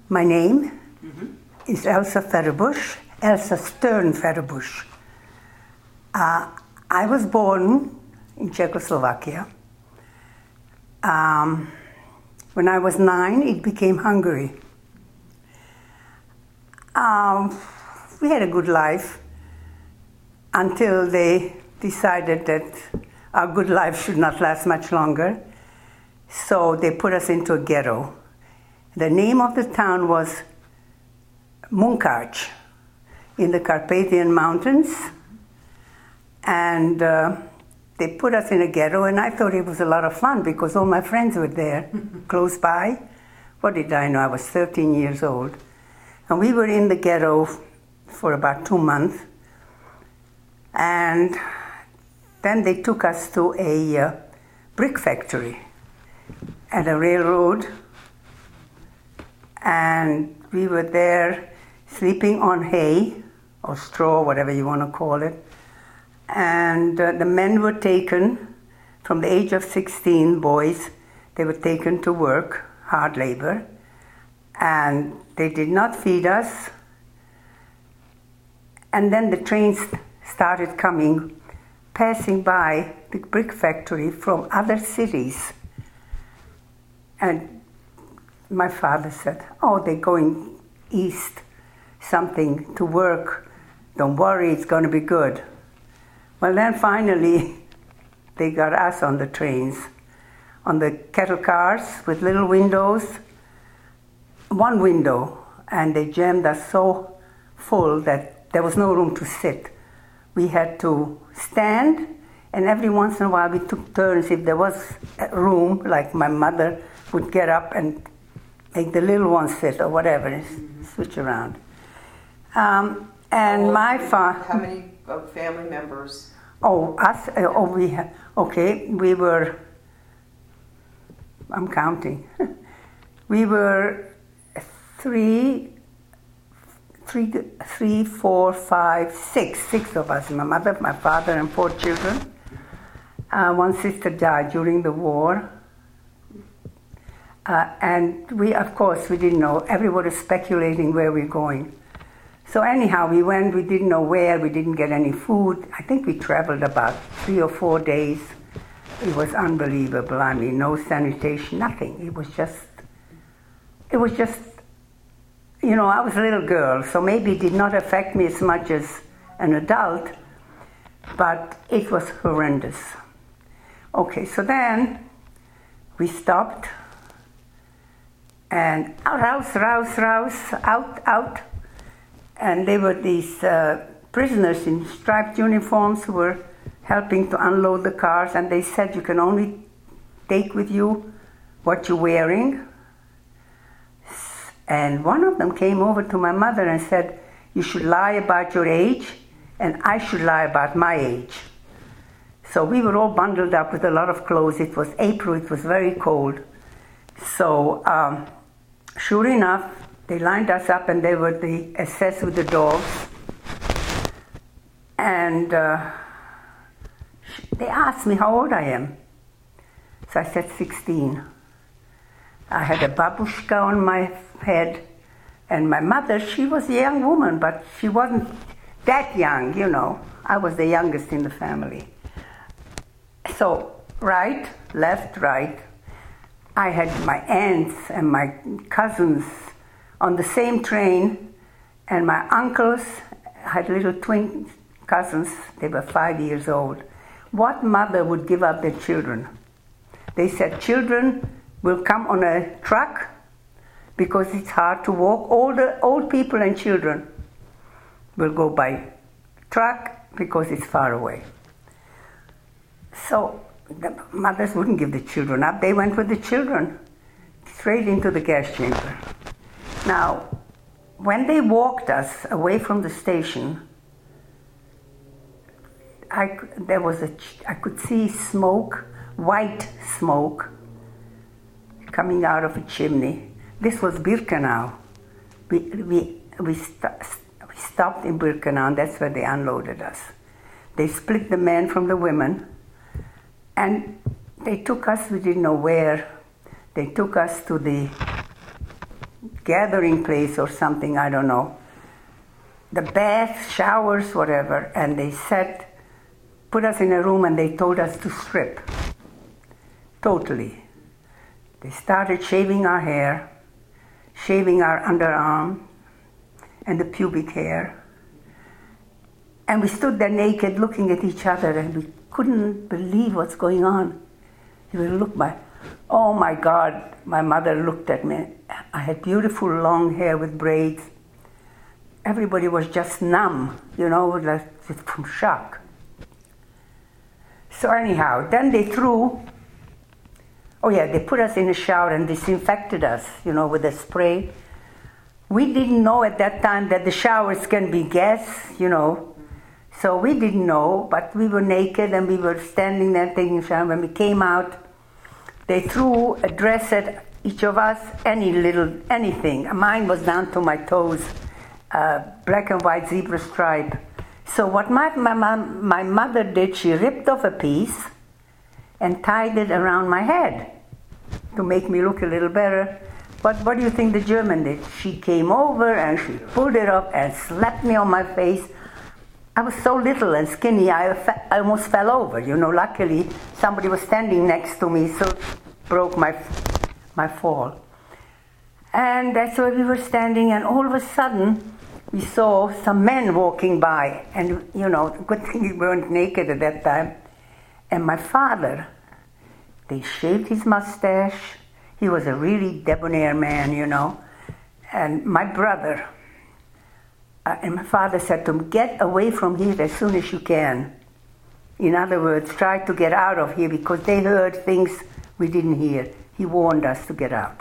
My name is Elsa Ferrebusch, Elsa Stern Ferrebusch. I was born in Czechoslovakia. When I was 9, it became Hungary. We had a good life until they decided that our good life should not last much longer. So they put us into a ghetto. The name of the town was Munkács in the Carpathian Mountains. And they put us in a ghetto, and I thought it was a lot of fun because all my friends were there, close by. What did I know? I was 13 years old. And we were in the ghetto for about 2 months. And then they took us to a brick factory at a railroad. And we were there sleeping on hay or straw, whatever you want to call it. And the men were taken from the age of 16, boys. They were taken to work, hard labor. And they did not feed us. And then the trains started coming, passing by the brick factory from other cities. And my father said, "Oh, they're going east, something to work. Don't worry, it's going to be good." Well, then finally, they got us on the trains, on the cattle cars with little windows, one window, and they jammed us so full that there was no room to sit. We had to stand, and every once in a while we took turns. If there was room, like my mother would get up and make the little ones sit or whatever, switch around. And my father... How many family members? Oh, us? We were... I'm counting. We were three, four, five, six of us. My mother, my father, and 4 children. One sister died during the war. And we, of course, we didn't know. Everyone was speculating where we're going. So anyhow, we went, we didn't know where, we didn't get any food. I think we traveled about 3 or 4 days. It was unbelievable. I mean, no sanitation, nothing. It was just, you know, I was a little girl, so maybe it did not affect me as much as an adult, but it was horrendous. Okay, so then we stopped, and rouse, out. And they were these prisoners in striped uniforms who were helping to unload the cars, and they said you can only take with you what you're wearing. And one of them came over to my mother and said, "You should lie about your age, and I should lie about my age." So we were all bundled up with a lot of clothes. It was April, it was very cold. So sure enough, they lined us up, and they were the SS with the dogs. And they asked me how old I am. So I said 16. I had a babushka on my head, and my mother, she was a young woman, but she wasn't that young, you know. I was the youngest in the family. So right, left, right. I had my aunts and my cousins on the same train, and my uncles had little twin cousins. They were 5 years old. What mother would give up their children? They said children will come on a truck because it's hard to walk. Old people and children will go by truck because it's far away. So the mothers wouldn't give the children up. They went with the children straight into the gas chamber. Now, when they walked us away from the station, I could see smoke, white smoke, coming out of a chimney. This was Birkenau. We stopped in Birkenau, and that's where they unloaded us. They split the men from the women, and they took us, we didn't know where. They took us to the gathering place or something, I don't know. The bath, showers, whatever, and they put us in a room and they told us to strip. Totally. They started shaving our hair, shaving our underarm and the pubic hair. And we stood there naked looking at each other and we couldn't believe what's going on. You would look oh my God, my mother looked at me. I had beautiful long hair with braids. Everybody was just numb, like from shock. So anyhow, then they put us in a shower and disinfected us, with a spray. We didn't know at that time that the showers can be gas, So we didn't know, but we were naked and we were standing there taking a shower. When we came out, they threw a dress at each of us, anything. Mine was down to my toes, black and white zebra stripe. So what my mother did, she ripped off a piece and tied it around my head to make me look a little better. But what do you think the German did? She came over and she pulled it up and slapped me on my face. I was so little and skinny, I almost fell over. Luckily somebody was standing next to me, so it broke my fall. And that's where we were standing, and all of a sudden we saw some men walking by, and good thing we weren't naked at that time. And my father, they shaved his mustache. He was a really debonair man, And my brother, and my father said to him, get away from here as soon as you can. In other words, try to get out of here, because they heard things we didn't hear. He warned us to get out.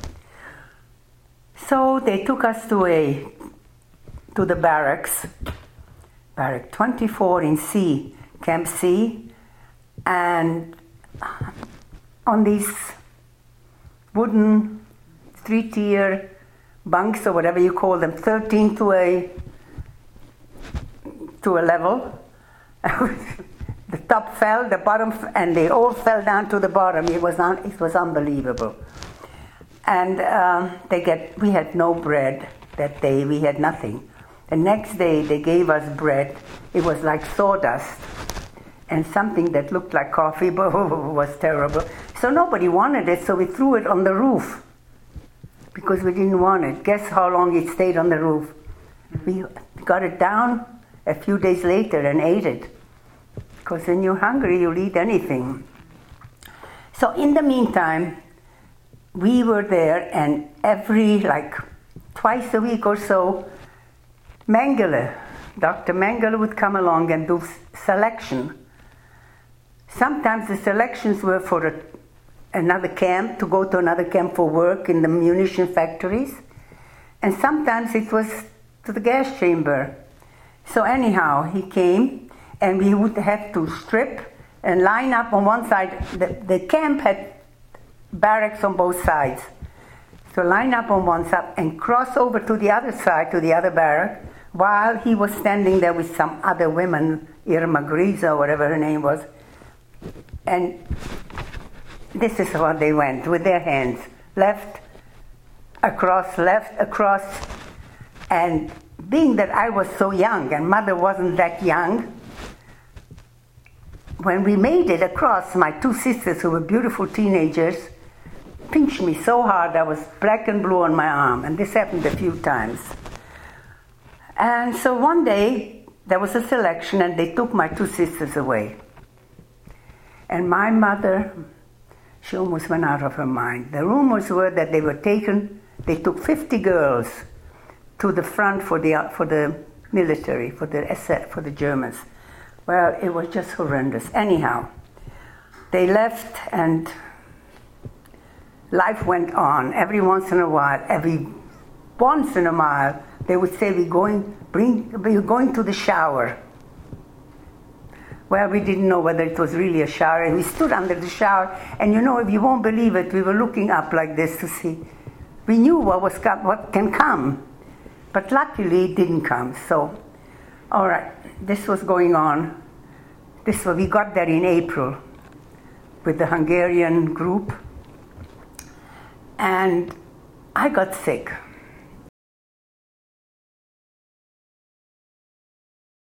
So they took us to the barracks, Barrack 24 in C, Camp C, and on these wooden 3-tier bunks or whatever you call them, 13 to a level. The top fell, the bottom, and they all fell down to the bottom. It was unbelievable. And we had no bread that day. We had nothing. The next day they gave us bread. It was like sawdust and something that looked like coffee, but was terrible. So nobody wanted it, so we threw it on the roof because we didn't want it. Guess how long it stayed on the roof? We got it down a few days later and ate it. Because when you're hungry, you'll eat anything. So in the meantime, we were there, and twice a week or so, Dr. Mengele would come along and do selection. Sometimes the selections were for another camp, to go to another camp for work in the munition factories. And sometimes it was to the gas chamber. So anyhow, he came, and we would have to strip and line up on one side. The camp had barracks on both sides. So line up on one side and cross over to the other side, to the other barrack, while he was standing there with some other women, Irma Grisa, or whatever her name was. And this is how they went, with their hands. Left, across. And being that I was so young, and Mother wasn't that young, when we made it across, my two sisters, who were beautiful teenagers, pinched me so hard I was black and blue on my arm. And this happened a few times. And so one day, there was a selection, and they took my two sisters away. And my mother, she almost went out of her mind. The rumors were that they took 50 girls to the front for the military, for the Germans. Well, it was just horrendous. Anyhow, they left, and life went on. Every once in a while, they would say, we're going to the shower. Well, we didn't know whether it was really a shower, and we stood under the shower, and if you won't believe it, we were looking up like this to see. We knew what can come, but luckily it didn't come. So, all right, this was going on. We got there in April with the Hungarian group, and I got sick.